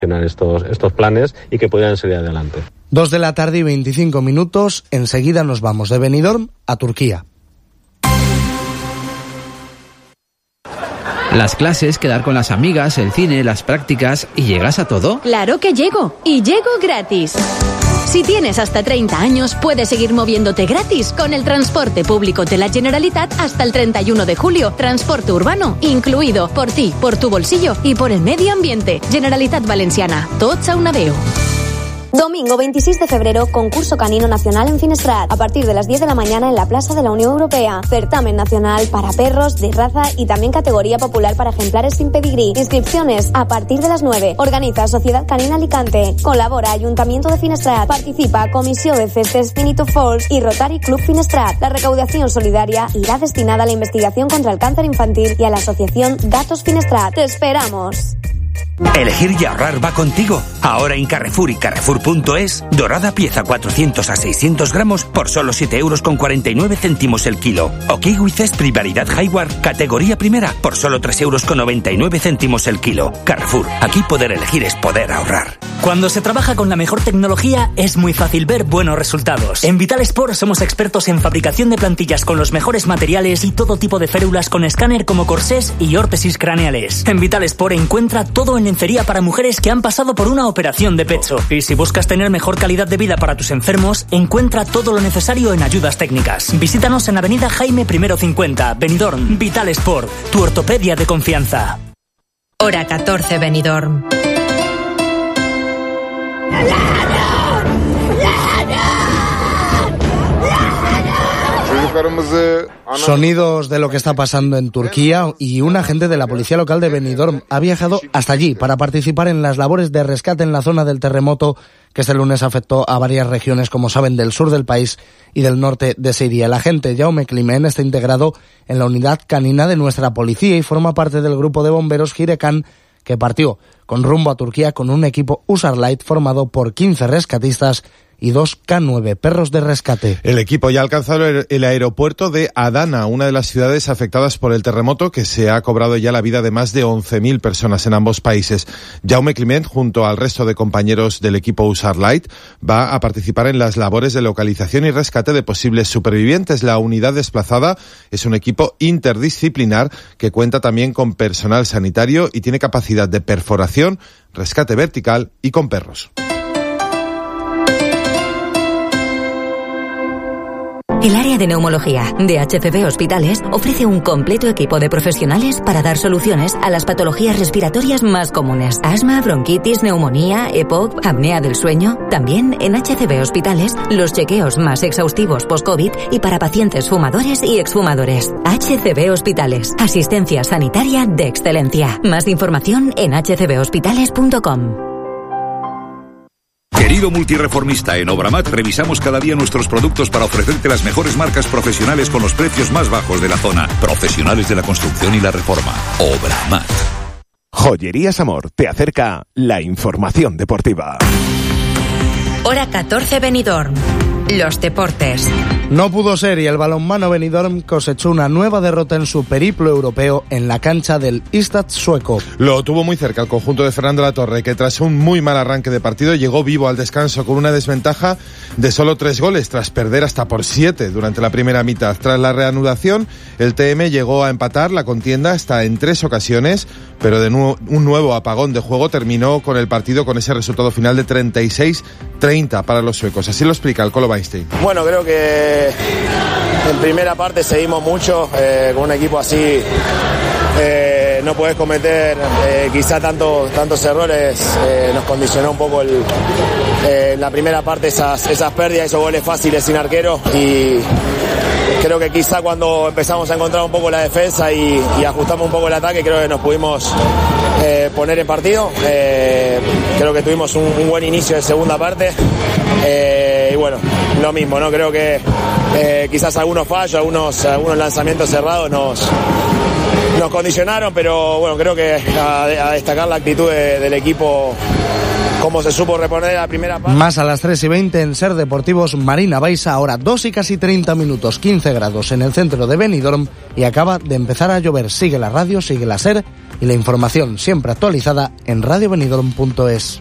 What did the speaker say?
estos planes y que puedan salir adelante. 2:25 p.m, enseguida nos vamos de Benidorm a Turquía. Las clases, quedar con las amigas, el cine, las prácticas... ¿Y llegas a todo? ¡Claro que llego! ¡Y llego gratis! Si tienes hasta 30 años, puedes seguir moviéndote gratis con el transporte público de la Generalitat hasta el 31 de julio. Transporte urbano incluido, por ti, por tu bolsillo y por el medio ambiente. Generalitat Valenciana. Tots a una veu. Domingo 26 de febrero, concurso canino nacional en Finestrat. A partir de las 10 de la mañana en la Plaza de la Unión Europea. Certamen nacional para perros de raza y también categoría popular para ejemplares sin pedigrí. Inscripciones a partir de las 9. Organiza Sociedad Canina Alicante. Colabora Ayuntamiento de Finestrat. Participa Comissió de Festes Finito Falls y Rotary Club Finestrat. La recaudación solidaria irá destinada a la investigación contra el cáncer infantil y a la asociación Gatos Finestrat. ¡Te esperamos! Elegir y ahorrar va contigo. Ahora en Carrefour y Carrefour.es, dorada pieza 400 a 600 gramos por solo 7,49 € el kilo. O kiwi Cespri variedad Highward, categoría primera, por solo 3,99 € el kilo. Carrefour, aquí poder elegir es poder ahorrar. Cuando se trabaja con la mejor tecnología, es muy fácil ver buenos resultados. En Vital Sport somos expertos en fabricación de plantillas con los mejores materiales y todo tipo de férulas con escáner como corsés y órtesis craneales. En Vital Sport encuentra todo en lencería para mujeres que han pasado por una operación de pecho. Y si buscas tener mejor calidad de vida para tus enfermos, encuentra todo lo necesario en ayudas técnicas. Visítanos en Avenida Jaime I 50, Benidorm. Vital Sport, tu ortopedia de confianza. Hora 14, Benidorm. Sonidos de lo que está pasando en Turquía, y un agente de la policía local de Benidorm ha viajado hasta allí para participar en las labores de rescate en la zona del terremoto que este lunes afectó a varias regiones, como saben, del sur del país y del norte de Siria. El agente Jaume Climent está integrado en la unidad canina de nuestra policía y forma parte del grupo de bomberos Girekan, que partió con rumbo a Turquía con un equipo USAR Light formado por 15 rescatistas y 2 K9 perros de rescate. El equipo ya ha alcanzado el aeropuerto de Adana, una de las ciudades afectadas por el terremoto que se ha cobrado ya la vida de más de 11.000 personas en ambos países. Jaume Climent, junto al resto de compañeros del equipo USAR Light, va a participar en las labores de localización y rescate de posibles supervivientes. La unidad desplazada es un equipo interdisciplinar que cuenta también con personal sanitario y tiene capacidad de perforación, rescate vertical y con perros. El área de neumología de HCB Hospitales ofrece un completo equipo de profesionales para dar soluciones a las patologías respiratorias más comunes. Asma, bronquitis, neumonía, EPOC, apnea del sueño. También en HCB Hospitales, los chequeos más exhaustivos post-COVID y para pacientes fumadores y exfumadores. HCB Hospitales, asistencia sanitaria de excelencia. Más información en hcbhospitales.com. Querido multireformista, en Obramat revisamos cada día nuestros productos para ofrecerte las mejores marcas profesionales con los precios más bajos de la zona. Profesionales de la construcción y la reforma. Obramat. Joyerías Amor te acerca la información deportiva. Hora 14, Benidorm. Los deportes. No pudo ser y el balonmano Benidorm cosechó una nueva derrota en su periplo europeo en la cancha del Istad sueco. Lo tuvo muy cerca el conjunto de Fernando Latorre, que tras un muy mal arranque de partido llegó vivo al descanso con una desventaja de solo 3 goles tras perder hasta por 7 durante la primera mitad. Tras la reanudación, el TM llegó a empatar la contienda hasta en 3 ocasiones, pero de un nuevo apagón de juego terminó con el partido con ese resultado final de 36-30 para los suecos. Así lo explica el Colo Weinstein. Bueno, creo que en primera parte seguimos mucho, con un equipo así no puedes cometer quizá tantos errores, nos condicionó un poco la primera parte esas pérdidas, esos goles fáciles sin arquero, y creo que quizá cuando empezamos a encontrar un poco la defensa y ajustamos un poco el ataque, creo que nos pudimos poner en partido. Creo que tuvimos un buen inicio de segunda parte, y bueno, lo mismo, ¿no? Creo que quizás algunos fallos, algunos lanzamientos cerrados nos condicionaron, pero bueno, creo que a destacar la actitud del equipo, cómo se supo reponer la primera parte. Más a las 3:20 en Ser Deportivos Marina Baixa, ahora 2 y casi 30 minutos, 15 grados en el centro de Benidorm y acaba de empezar a llover. Sigue la radio, sigue la Ser y la información siempre actualizada en radiobenidorm.es.